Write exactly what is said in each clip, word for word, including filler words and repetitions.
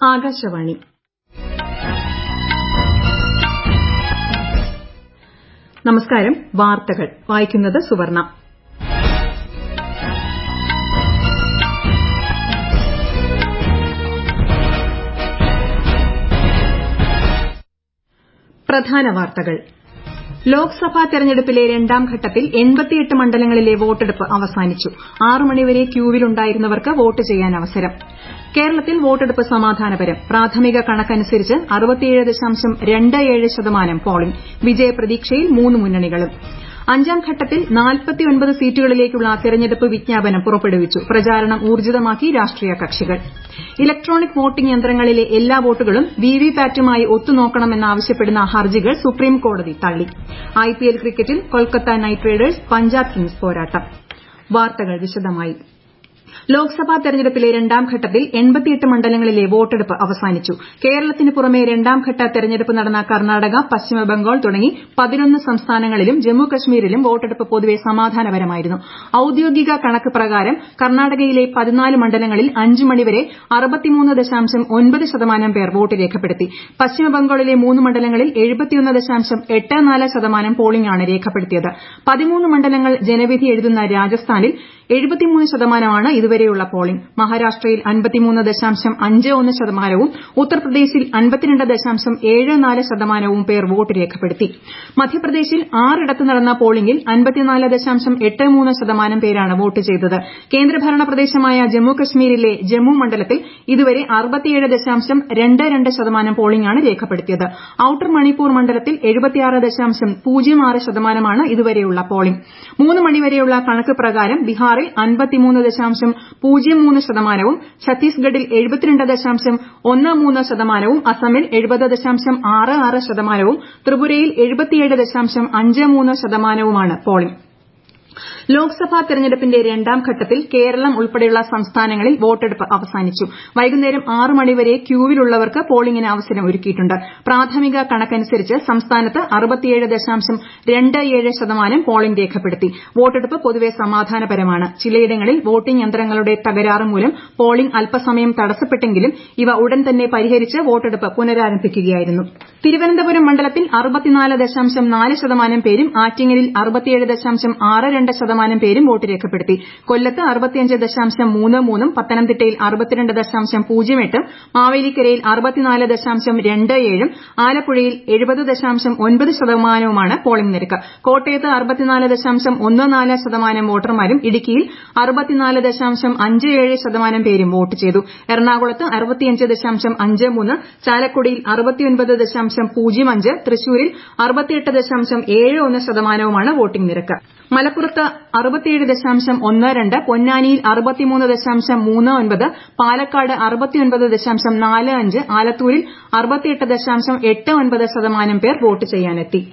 ആകാശവാണി. നമസ്കാരം. വാർത്തകൾ വായിക്കുന്നത് സുവർണ. പ്രധാന വാർത്തകൾ. ലോക്സഭാ തെരഞ്ഞെടുപ്പിലെ രണ്ടാം ഘട്ടത്തിൽ എൺപത്തിയെട്ട് മണ്ഡലങ്ങളിലെ വോട്ടെടുപ്പ് അവസാനിച്ചു. ആറ് മണിവരെ ക്യൂവിലുണ്ടായിരുന്നവർക്ക് വോട്ട് ചെയ്യാൻ അവസരം. കേരളത്തിൽ വോട്ടെടുപ്പ് സമാധാനപരം. പ്രാഥമിക കണക്കനുസരിച്ച് അറുപത്തിയേഴ് ദശാംശം രണ്ട് ഏഴ് ശതമാനം പോളിംഗ്. വിജയപ്രതീക്ഷയിൽ മൂന്ന് മുന്നണികളും. അഞ്ചാം ഘട്ടത്തിൽ നാൽപ്പത്തിയൊൻപത് സീറ്റുകളിലേക്കുള്ള തെരഞ്ഞെടുപ്പ് വിജ്ഞാപനം പുറപ്പെടുവിച്ചു. പ്രചാരണം ഊർജിതമാക്കി രാഷ്ട്രീയ കക്ഷികൾ. ഇലക്ട്രോണിക് വോട്ടിംഗ് യന്ത്രങ്ങളിലെ എല്ലാ വോട്ടുകളും വിവിപാറ്റുമായി ഒത്തുനോക്കണമെന്നാവശ്യപ്പെടുന്ന ഹർജികൾ സുപ്രീംകോടതി തള്ളി. ഐപിഎൽ ക്രിക്കറ്റിൽ Kolkata Knight Riders Punjab Kings പോരാട്ടം. വാർത്തകൾ വിശദമായി. ലോക്സഭാ തെരഞ്ഞെടുപ്പിലെ രണ്ടാം ഘട്ടത്തിൽ എൺപത്തിയെട്ട് മണ്ഡലങ്ങളിലെ വോട്ടെടുപ്പ് അവസാനിച്ചു. കേരളത്തിന് പുറമെ രണ്ടാംഘട്ട തെരഞ്ഞെടുപ്പ് നടന്ന കർണാടക, പശ്ചിമബംഗാൾ തുടങ്ങി പതിനൊന്ന് സംസ്ഥാനങ്ങളിലും ജമ്മുകശ്മീരിലും വോട്ടെടുപ്പ് പൊതുവെ സമാധാനപരമായിരുന്നു. ഔദ്യോഗിക കണക്ക് പ്രകാരം കർണാടകയിലെ പതിനാല് മണ്ഡലങ്ങളിൽ അഞ്ച് മണിവരെ അറുപത്തിമൂന്ന് ദശാംശം ഒൻപത് ശതമാനം പേർ വോട്ട് രേഖപ്പെടുത്തി. പശ്ചിമബംഗാളിലെ മൂന്ന് മണ്ഡലങ്ങളിൽ എഴുപത്തിയൊന്ന് ദശാംശം എട്ട് നാല് ശതമാനം പോളിംഗാണ് രേഖപ്പെടുത്തിയത്. പതിമൂന്ന് മണ്ഡലങ്ങൾ ജനവിധി എഴുതുന്ന രാജസ്ഥാനിൽ എഴുപത്തിമൂന്ന് ശതമാനമാണ് ഇതുവരെയുള്ള പോളിംഗ്. മഹാരാഷ്ട്രയിൽ അൻപത്തിമൂന്ന് ദശാംശം അഞ്ച് ഒന്ന് ശതമാനവും ഉത്തർപ്രദേശിൽ അൻപത്തിരണ്ട് ദശാംശം ഏഴ് നാല് ശതമാനവും പേർ വോട്ട് രേഖപ്പെടുത്തി. മധ്യപ്രദേശിൽ ആറിടത്ത് നടന്ന പോളിംഗിൽ അൻപത്തിനാല് ദശാംശം എട്ട് മൂന്ന് ശതമാനം പേരാണ് വോട്ട് ചെയ്തത്. കേന്ദ്രഭരണ പ്രദേശമായ ജമ്മുകശ്മീരിലെ ജമ്മു മണ്ഡലത്തിൽ ഇതുവരെ അറുപത്തിയേഴ് ദശാംശം രണ്ട് രണ്ട് ശതമാനം പോളിംഗാണ് രേഖപ്പെടുത്തിയത്. ഔട്ടർ മണിപ്പൂർ മണ്ഡലത്തിൽ എഴുപത്തിയാറ് ദശാംശം പൂജ്യം ആറ് ശതമാനമാണ് ഇതുവരെയുള്ള പോളിംഗ്. മൂന്ന് മണിവരെയുള്ള കണക്ക് പ്രകാരം ബീഹാറിൽ അൻപത്തിമൂന്ന് ദശാംശം പൂജ്യം മൂന്ന് ശതമാനവും ഛത്തീസ്ഗഡിൽ എഴുപത്തിരണ്ട് ദശാംശം ഒന്ന് മൂന്ന് ശതമാനവും അസമിൽ എഴുപത് ദശാംശം ആറ് ആറ് ശതമാനവും ത്രിപുരയിൽ എഴുപത്തിയേഴ് ദശാംശം അഞ്ച് മൂന്ന് ശതമാനവുമാണ് പോളിംഗ്. ലോക്സഭാ തെരഞ്ഞെടുപ്പിന്റെ രണ്ടാം ഘട്ടത്തിൽ കേരളം ഉൾപ്പെടെയുള്ള സംസ്ഥാനങ്ങളിൽ വോട്ടെടുപ്പ് അവസാനിച്ചു. വൈകുന്നേരം ആറ് മണിവരെ ക്യൂവിലുള്ളവർക്ക് പോളിംഗിന് അവസരം ഒരുക്കിയിട്ടുണ്ട്. പ്രാഥമിക കണക്കനുസരിച്ച് സംസ്ഥാനത്ത് അറുപത്തിയേഴ് ദശാംശം രണ്ട് ഏഴ് ശതമാനം പോളിംഗ് രേഖപ്പെടുത്തി. വോട്ടെടുപ്പ് പൊതുവെ സമാധാനപരമാണ്. ചിലയിടങ്ങളിൽ വോട്ടിംഗ് യന്ത്രങ്ങളുടെ തകരാറ് മൂലം പോളിംഗ് അല്പസമയം തടസ്സപ്പെട്ടെങ്കിലും ഇവ ഉടൻ തന്നെ പരിഹരിച്ച് വോട്ടെടുപ്പ് പുനരാരംഭിക്കുകയായിരുന്നു. തിരുവനന്തപുരം മണ്ഡലത്തിൽ അറുപത്തിനാല് ദശാംശം നാല് ശതമാനം പേരും ആറ്റിങ്ങലിൽ അറുപത്തിയേഴ് ദശാംശം ആറ് രണ്ട് ശതമാനം പേരും വോട്ട് രേഖപ്പെടുത്തി. കൊല്ലത്ത് അറുപത്തിയഞ്ച് ദശാംശം മൂന്ന് മൂന്നും പത്തനംതിട്ടയിൽ അറുപത്തിരണ്ട് ദശാംശം പൂജ്യം എട്ടും മാവേലിക്കരയിൽ അറുപത്തിനാല് ദശാംശം രണ്ട് ഏഴും ആലപ്പുഴയിൽ എഴുപത് ദശാംശം ഒൻപത് ശതമാനവുമാണ് പോളിംഗ് നിരക്ക്. കോട്ടയത്ത് അറുപത്തിനാല് ദശാംശം ഒന്ന് നാല് ശതമാനം വോട്ടർമാരും ഇടുക്കിയിൽ അറുപത്തിനാല് ദശാംശം അഞ്ച് ഏഴ് ശതമാനം പേരും വോട്ട് ചെയ്തു. എറണാകുളത്ത് അറുപത്തിയഞ്ച് ദശാംശം അഞ്ച് മൂന്ന്, ചാലക്കുടിയിൽ അറുപത്തിയൊൻപത് ദശാംശം പൂജ്യം അഞ്ച്, തൃശൂരിൽ അറുപത്തിയെട്ട് ദശാംശം ഏഴ് ഒന്ന് ശതമാനവുമാണ് വോട്ടിംഗ് നിരക്ക്. മലപ്പുറത്ത് അറുപത്തിയേഴ് ദശാംശം ഒന്ന് രണ്ട്, പൊന്നാനിയിൽ അറുപത്തിമൂന്ന് ദശാംശം മൂന്ന് ഒൻപത്, പാലക്കാട് അറുപത്തിയൊൻപത് ദശാംശം നാല് അഞ്ച്, ആലത്തൂരിൽ അറുപത്തിയെട്ട് ദശാംശം എട്ട് ഒൻപത് ശതമാനം പേർ വോട്ട് ചെയ്യാനെത്തി.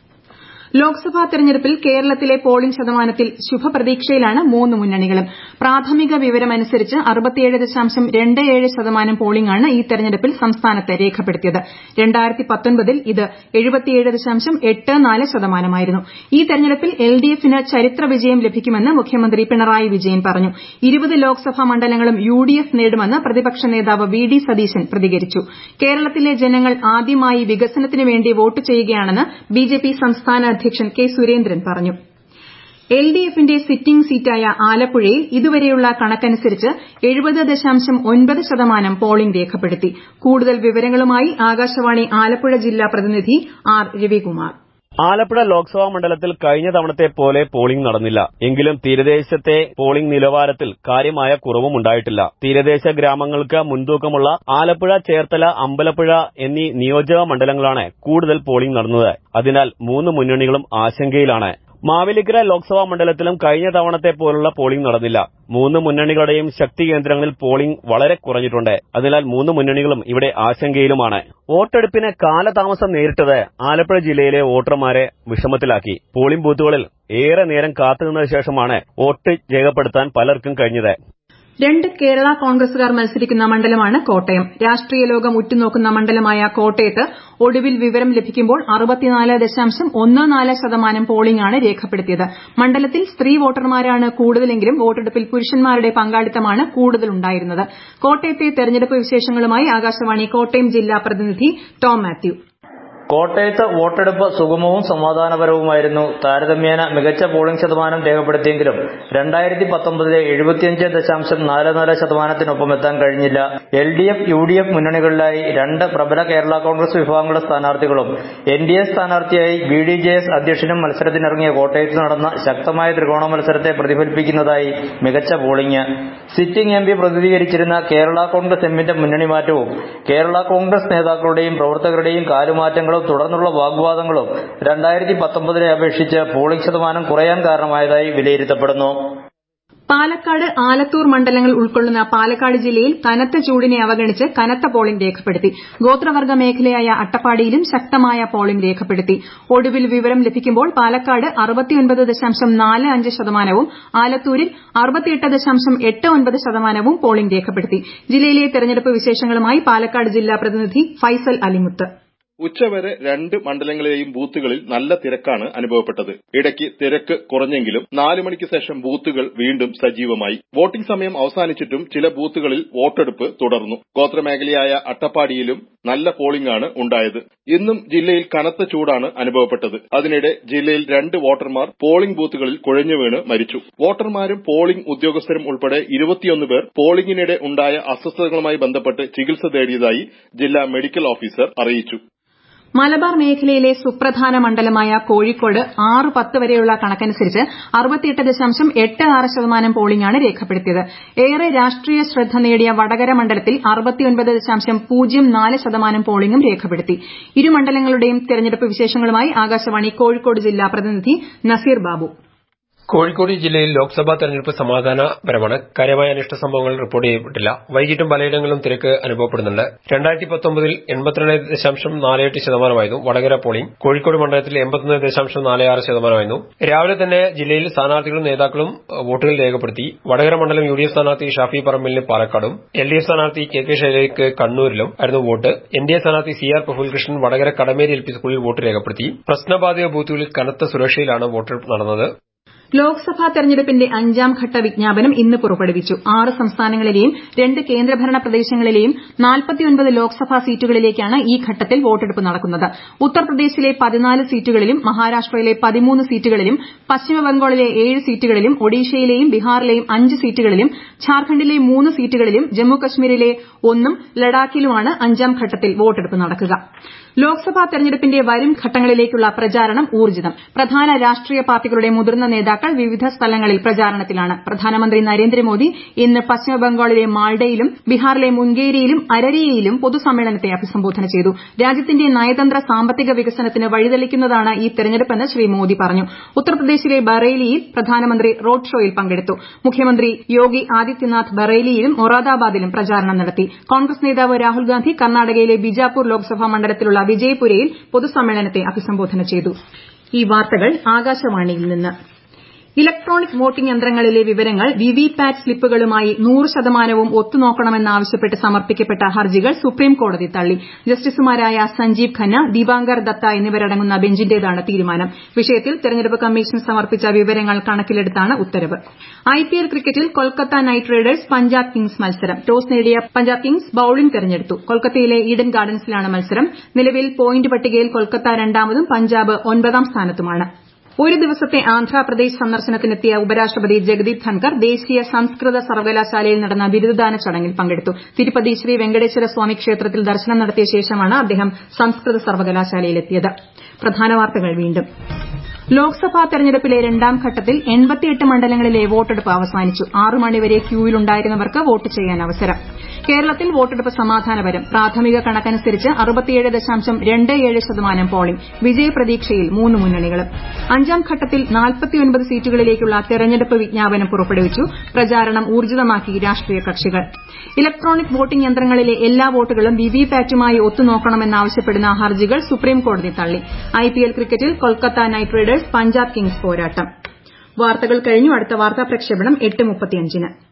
ലോക്സഭാ തെരഞ്ഞെടുപ്പിൽ കേരളത്തിലെ പോളിംഗ് ശതമാനത്തിൽ ശുഭപ്രതീക്ഷയിലാണ് മൂന്ന് മുന്നണികളും. പ്രാഥമിക വിവരമനുസരിച്ച് അറുപത്തിയേഴ് ദശാംശം രണ്ട് ഏഴ് ശതമാനം പോളിംഗാണ് ഈ തെരഞ്ഞെടുപ്പിൽ സംസ്ഥാനത്ത് രേഖപ്പെടുത്തിയത്. രണ്ടായിരത്തി പത്തൊൻപതിൽ ഇത് എഴുപത്തിയേഴ് ദശാംശം എട്ട് നാല് ശതമാനമായിരുന്നു. ഈ തെരഞ്ഞെടുപ്പിൽ എൽഡിഎഫിന് ചരിത്ര വിജയം ലഭിക്കുമെന്ന് മുഖ്യമന്ത്രി പിണറായി വിജയൻ പറഞ്ഞു. ഇരുപത് ലോക്സഭാ മണ്ഡലങ്ങളും യുഡിഎഫ് നേടുമെന്ന് പ്രതിപക്ഷ നേതാവ് വി ഡി സതീശൻ പ്രതികരിച്ചു. കേരളത്തിലെ ജനങ്ങൾ ആദ്യമായി വികസനത്തിനു വേണ്ടി വോട്ട് ചെയ്യുകയാണെന്ന് ബിജെപി സംസ്ഥാന അധ്യക്ഷൻ കെ സുരേന്ദ്രൻ പറഞ്ഞു. എൽഡിഎഫിന്റെ സിറ്റിംഗ് സീറ്റായ ആലപ്പുഴയിൽ ഇതുവരെയുള്ള കണക്കനുസരിച്ച് എഴുപത് ദശാംശം ഒൻപത് ശതമാനം പോളിംഗ് രേഖപ്പെടുത്തി. കൂടുതൽ വിവരങ്ങളുമായി ആകാശവാണി ആലപ്പുഴ ജില്ലാ പ്രതിനിധി ആർ രവികുമാർ. ആലപ്പുഴ ലോക്സഭാ മണ്ഡലത്തിൽ കഴിഞ്ഞ തവണത്തെ പോലെ പോളിംഗ് നടന്നില്ല. എങ്കിലും തീരദേശത്തെ പോളിംഗ് നിലവാരത്തിൽ കാര്യമായ കുറവും ഉണ്ടായിട്ടില്ല. തീരദേശ ഗ്രാമങ്ങൾക്ക് മുൻതൂക്കമുള്ള ആലപ്പുഴ, ചേർത്തല, അമ്പലപ്പുഴ എന്നീ നിയോജക മണ്ഡലങ്ങളാണ് കൂടുതൽ പോളിംഗ് നടന്നത്. അതിനാൽ മൂന്ന് മുന്നണികളും ആശങ്കയിലാണ്. മാവേലിക്കര ലോക്സഭാ മണ്ഡലത്തിലും കഴിഞ്ഞ തവണത്തെ പോലുള്ള പോളിംഗ് നടന്നില്ല. മൂന്ന് മുന്നണികളുടെയും ശക്തി കേന്ദ്രങ്ങളിൽ പോളിംഗ് വളരെ കുറഞ്ഞിട്ടുണ്ട്. അതിനാൽ മൂന്ന് മുന്നണികളും ഇവിടെ ആശങ്കയിലുമാണ്. വോട്ടെടുപ്പിന് കാലതാമസം നേരിട്ടത് ആലപ്പുഴ ജില്ലയിലെ വോട്ടർമാരെ വിഷമത്തിലാക്കി. പോളിംഗ് ബൂത്തുകളിൽ ഏറെ നേരം കാത്തുനിന്ന ശേഷമാണ് വോട്ട് രേഖപ്പെടുത്താൻ പലർക്കും കഴിഞ്ഞത്. രണ്ട് കേരള കോൺഗ്രസുകാർ മത്സരിക്കുന്ന മണ്ഡലമാണ് കോട്ടയം. രാഷ്ട്രീയ ലോകം ഉറ്റുനോക്കുന്ന മണ്ഡലമായ കോട്ടയത്ത് ഒടുവിൽ വിവരം ലഭിക്കുമ്പോൾ അറുപത്തിനാല് ദശാംശം ഒന്ന് നാല് ശതമാനം പോളിംഗാണ് രേഖപ്പെടുത്തിയത്. മണ്ഡലത്തിൽ സ്ത്രീ വോട്ടർമാരാണ് കൂടുതലെങ്കിലും വോട്ടെടുപ്പിൽ പുരുഷന്മാരുടെ പങ്കാളിത്തമാണ് കൂടുതലുണ്ടായിരുന്നത്. കോട്ടയത്തെ തെരഞ്ഞെടുപ്പ് വിശേഷങ്ങളുമായി ആകാശവാണി കോട്ടയം ജില്ലാ പ്രതിനിധി ടോം മാത്യു. കോട്ടയത്ത് വോട്ടെടുപ്പ് സുഗമവും സമാധാനപരവുമായിരുന്നു. താരതമ്യേന മികച്ച പോളിംഗ് ശതമാനം രേഖപ്പെടുത്തിയെങ്കിലും രണ്ടായിരത്തി പത്തൊമ്പതിലെ എഴുപത്തിയഞ്ച് ദശാംശം നാല് നാല് ശതമാനത്തിനൊപ്പം എത്താൻ കഴിഞ്ഞില്ല. L D F U D F മുന്നണികളിലായി രണ്ട് പ്രബല കേരള കോൺഗ്രസ് വിഭാഗങ്ങളുടെ സ്ഥാനാർത്ഥികളും എൻ ഡി എ സ്ഥാനാർത്ഥിയായി ബി ഡി ജെ എസ് അധ്യക്ഷനും മത്സരത്തിനിറങ്ങിയ കോട്ടയത്ത് നടന്ന ശക്തമായ ത്രികോണ മത്സരത്തെ പ്രതിഫലിപ്പിക്കുന്നതായി മികച്ച പോളിംഗ്. സിറ്റിംഗ് എം പി പ്രതിനിധീകരിച്ചിരുന്ന കേരള കോൺഗ്രസ് എമ്മിന്റെ മുന്നണി മാറ്റവും കേരള കോൺഗ്രസ് നേതാക്കളുടെയും പ്രവർത്തകരുടെയും കാലുമാറ്റങ്ങളും തുടർന്നുള്ള വാഗ്വാദങ്ങളും രണ്ടായിരത്തി പത്തൊമ്പതിനെ അപേക്ഷിച്ച് പോളിംഗ് ശതമാനം കുറയാൻ കാരണമായതായി വിലയിരുത്തപ്പെടുന്നു. പാലക്കാട് ആലത്തൂർ മണ്ഡലങ്ങൾ ഉൾക്കൊള്ളുന്ന പാലക്കാട് ജില്ലയിൽ കനത്ത ചൂടിനെ അവഗണിച്ച് കനത്ത പോളിംഗ് രേഖപ്പെടുത്തി. ഗോത്രവർഗ്ഗ മേഖലയായ അട്ടപ്പാടിയിലും ശക്തമായ പോളിംഗ് രേഖപ്പെടുത്തി. ഒടുവിൽ വിവരം ലഭിക്കുമ്പോൾ പാലക്കാട് അറുപത്തിയൊൻപത് ദശാംശം നാല് അഞ്ച് ശതമാനവും ആലത്തൂരിൽ അറുപത്തിയെട്ട് ദശാംശം എട്ട് ഒൻപത് ശതമാനവും പോളിംഗ് രേഖപ്പെടുത്തി. ജില്ലയിലെ തെരഞ്ഞെടുപ്പ് വിശേഷങ്ങളുമായി പാലക്കാട് ജില്ലാ പ്രതിനിധി ഫൈസൽ അലിമുത്ത്. ഉച്ചവരെ രണ്ട് മണ്ഡലങ്ങളിലെയും ബൂത്തുകളിൽ നല്ല തിരക്കാണ് അനുഭവപ്പെട്ടത്. ഇടയ്ക്ക് തിരക്ക് കുറഞ്ഞെങ്കിലും നാലു മണിക്ക് ശേഷം ബൂത്തുകൾ വീണ്ടും സജീവമായി. വോട്ടിംഗ് സമയം അവസാനിച്ചിട്ടും ചില ബൂത്തുകളിൽ വോട്ടെടുപ്പ് തുടർന്നു. ഗോത്രമേഖലയായ അട്ടപ്പാടിയിലും നല്ല പോളിംഗ് ആണ് ഉണ്ടായത്. ഇന്നും ജില്ലയിൽ കനത്ത ചൂടാണ് അനുഭവപ്പെട്ടത്. അതിനിടെ ജില്ലയിൽ രണ്ട് വോട്ടർമാർ പോളിംഗ് ബൂത്തുകളിൽ കുഴഞ്ഞു വീണ് മരിച്ചു. വോട്ടർമാരും പോളിംഗ് ഉദ്യോഗസ്ഥരും ഉൾപ്പെടെ ഇരുപത്തിയൊന്ന് പേർ പോളിംഗിനിടെ ഉണ്ടായ അസ്വസ്ഥതകളുമായി ബന്ധപ്പെട്ട് ചികിത്സ തേടിയതായി ജില്ലാ മെഡിക്കൽ ഓഫീസർ അറിയിച്ചു. മലബാർ മേഖലയിലെ സുപ്രധാന മണ്ഡലമായ കോഴിക്കോട് ആറ് പത്ത് വരെയുള്ള കണക്കനുസരിച്ച് അറുപത്തിയെട്ട് ദശാംശം എട്ട് ആറ് ശതമാനം പോളിംഗാണ് രേഖപ്പെടുത്തിയത്. ഏറെ രാഷ്ട്രീയ ശ്രദ്ധ നേടിയ വടകര മണ്ഡലത്തിൽ അറുപത്തിയൊൻപത് ദശാംശം പൂജ്യം നാല് ശതമാനം പോളിംഗും രേഖപ്പെടുത്തി. ഇരു മണ്ഡലങ്ങളുടെയും തെരഞ്ഞെടുപ്പ് വിശേഷങ്ങളുമായി ആകാശവാണി കോഴിക്കോട് ജില്ലാ പ്രതിനിധി നസീർ ബാബു. കോഴിക്കോട് ജില്ലയിൽ ലോക്സഭാ തെരഞ്ഞെടുപ്പ് സമാധാനപരമാണ്. കാര്യമായ അനിഷ്ട സംഭവങ്ങൾ റിപ്പോർട്ട് ചെയ്യപ്പെട്ടില്ല. വൈകിട്ടും പലയിടങ്ങളിലും തിരക്ക് അനുഭവപ്പെടുന്നുണ്ട്. രണ്ടായിരത്തി പത്തൊമ്പതിൽ എൺപത്തിരണ്ട് ദശാംശം നാല് എട്ട് ശതമാനമായിരുന്നു വടകര പോളിംഗ്. കോഴിക്കോട് മണ്ഡലത്തിൽ എൺപത്തൊന്ന് ദശാംശം നാല് ആറ് ശതമാനമായിരുന്നു. രാവിലെ തന്നെ ജില്ലയിൽ സ്ഥാനാർത്ഥികളും നേതാക്കളും വോട്ടുകൾ രേഖപ്പെടുത്തി. വടകര മണ്ഡലം യു ഡി എഫ് സ്ഥാനാർത്ഥി ഷാഫി പറമ്പിലിന് പാലക്കാടും എൽ ഡി എഫ് സ്ഥാനാർത്ഥി കെ കെ ശൈലജയ്ക്ക് കണ്ണൂരിലും ആയിരുന്നു വോട്ട്. എൻ ഡി എ സ്ഥാനാർത്ഥി C R Prafulkrishnan Vadakara Kadameri L P സ്കൂളിൽ വോട്ട് രേഖപ്പെടുത്തി. പ്രശ്നബാധിത ബൂത്തുകളിൽ കനത്ത സുരക്ഷയിലാണ് വോട്ടെടുപ്പ് നടന്നത്. ലോക്സഭാ തെരഞ്ഞെടുപ്പിന്റെ അഞ്ചാം ഘട്ട വിജ്ഞാപനം ഇന്ന് പുറപ്പെടുവിച്ചു. ആറ് സംസ്ഥാനങ്ങളിലെയും രണ്ട് കേന്ദ്രഭരണ പ്രദേശങ്ങളിലെയും നാൽപ്പത്തിയൊൻപത് ലോക്സഭാ സീറ്റുകളിലേക്കാണ് ഈ ഘട്ടത്തിൽ വോട്ടെടുപ്പ് നടക്കുന്നത്. ഉത്തർപ്രദേശിലെ പതിനാല് സീറ്റുകളിലും മഹാരാഷ്ട്രയിലെ പതിമൂന്ന് സീറ്റുകളിലും പശ്ചിമബംഗാളിലെ ഏഴ് സീറ്റുകളിലും ഒഡീഷയിലെയും ബീഹാറിലെയും അഞ്ച് സീറ്റുകളിലും ഝാർഖണ്ഡിലെ മൂന്ന് സീറ്റുകളിലും ജമ്മുകശ്മീരിലെ ഒന്നും ലഡാക്കിലുമാണ് അഞ്ചാം ഘട്ടത്തിൽ വോട്ടെടുപ്പ് നടക്കുക. ലോക്സഭാ തെരഞ്ഞെടുപ്പിന്റെ വരും ഘട്ടങ്ങളിലേക്കുള്ള പ്രചാരണം ഊർജ്ജിതം. പ്രധാന രാഷ്ട്രീയ പാർട്ടികളുടെ മുതിർന്ന നേതാക്കൾ വിവിധ സ്ഥലങ്ങളിൽ പ്രചാരണത്തിലാണ്. പ്രധാനമന്ത്രി നരേന്ദ്രമോദി ഇന്ന് പശ്ചിമബംഗാളിലെ മാൽഡയിലും ബീഹാറിലെ മുൻഗേരിയിലും അരരിയയിലും പൊതുസമ്മേളനത്തെ അഭിസംബോധന ചെയ്തു. രാജ്യത്തിന്റെ നയതന്ത്ര സാമ്പത്തിക വികസനത്തിന് വഴിതെളിക്കുന്നതാണ് ഈ തെരഞ്ഞെടുപ്പെന്ന് ശ്രീ മോദി പറഞ്ഞു. ഉത്തർപ്രദേശിലെ ബറേലിയിൽ പ്രധാനമന്ത്രി റോഡ് ഷോയിൽ പങ്കെടുത്തു. മുഖ്യമന്ത്രി യോഗി ആദിത്യനാഥ് ബറേലിയിലും മൊറാദാബാദിലും പ്രചാരണം നടത്തി. കോൺഗ്രസ് നേതാവ് രാഹുൽ ഗാന്ധി കർണാടകയിലെ ബിജാപൂർ ലോക്സഭാ മണ്ഡലത്തിലുള്ള വിജയ്പുരയിൽ പൊതുസമ്മേളനത്തെ അഭിസംബോധന ചെയ്തു. ഈ വാർത്തകൾ ആകാശവാണിയിൽ നിന്ന്. ഇലക്ട്രോണിക് വോട്ടിംഗ് യന്ത്രങ്ങളിലെ വിവരങ്ങൾ വിവിപാറ്റ് സ്ലിപ്പുകളുമായി നൂറ് ശതമാനവും ഒത്തുനോക്കണമെന്നാവശ്യപ്പെട്ട് സമർപ്പിക്കപ്പെട്ട ഹർജികൾ സുപ്രീംകോടതി തള്ളി. ജസ്റ്റിസുമാരായ സഞ്ജീവ് ഖന്ന, ദീപാങ്കർ ദത്ത എന്നിവരടങ്ങുന്ന ബെഞ്ചിന്റേതാണ് തീരുമാനം. വിഷയത്തിൽ തെരഞ്ഞെടുപ്പ് കമ്മീഷൻ സമർപ്പിച്ച വിവരങ്ങൾ കണക്കിലെടുത്താണ് ഉത്തരവ്. ഐപിഎൽ ക്രിക്കറ്റിൽ Kolkata Knight Riders Punjab Kings മത്സരം. ടോസ് നേടിയ പഞ്ചാബ് കിങ്സ് ബൌളിംഗ് തെരഞ്ഞെടുത്തു. കൊൽക്കത്തയിലെ ഈഡൻ ഗാർഡൻസിലാണ് മത്സരം. നിലവിൽ പോയിന്റ് പട്ടികയിൽ കൊൽക്കത്ത രണ്ടാമതും പഞ്ചാബ് ഒൻപതാം സ്ഥാനത്തുമാണ്. ഒരു ദിവസത്തെ ആന്ധ്രാപ്രദേശ് സന്ദർശനത്തിനെത്തിയ ഉപരാഷ്ട്രപതി ജഗദീപ് ധൻകർ ദേശീയ സംസ്കൃത സർവകലാശാലയിൽ നടന്ന ബിരുദദാന ചടങ്ങിൽ പങ്കെടുത്തു. തിരുപ്പതി ശ്രീ വെങ്കടേശ്വര സ്വാമി ക്ഷേത്രത്തിൽ ദർശനം നടത്തിയ ശേഷമാണ് അദ്ദേഹം സംസ്കൃത സർവകലാശാലയിലെത്തിയത്. പ്രധാന വാർത്തകൾ വീണ്ടും. ലോക്സഭാ തെരഞ്ഞെടുപ്പിലെ രണ്ടാം ഘട്ടത്തിൽ എൺപത്തിയെട്ട് മണ്ഡലങ്ങളിലെ വോട്ടെടുപ്പ് അവസാനിച്ചു. ആറ് മണിവരെ ക്യൂവിലുണ്ടായിരുന്നവർക്ക് വോട്ട് ചെയ്യാൻ അവസരം. കേരളത്തിൽ വോട്ടെടുപ്പ് സമാധാനപരം. പ്രാഥമിക കണക്കനുസരിച്ച് അറുപത്തിയേഴ് ദശാംശം രണ്ട് ഏഴ് ശതമാനം പോളിംഗ്. വിജയപ്രതീക്ഷയിൽ മൂന്ന് മുന്നണികളും. അഞ്ചാം ഘട്ടത്തിൽ നാൽപ്പത്തിയൊൻപത് സീറ്റുകളിലേക്കുള്ള തെരഞ്ഞെടുപ്പ് വിജ്ഞാപനം പുറപ്പെടുവിച്ചു. പ്രചാരണം ഊർജ്ജിതമാക്കി രാഷ്ട്രീയ കക്ഷികൾ. ഇലക്ട്രോണിക് വോട്ടിംഗ് യന്ത്രങ്ങളിലെ എല്ലാ വോട്ടുകളും വിവിപാറ്റുമായി ഒത്തുനോക്കണമെന്നാവശ്യപ്പെടുന്ന ഹർജികൾ സുപ്രീംകോടതി തള്ളി. ഐപിഎൽ ക്രിക്കറ്റിൽ Kolkata Knight Riders Punjab Kings പോരാട്ടം. വാർത്തകൾ കഴിഞ്ഞു. അടുത്ത വാർത്താ പ്രക്ഷേപണം എട്ട് മുപ്പത്തിയഞ്ചിന്.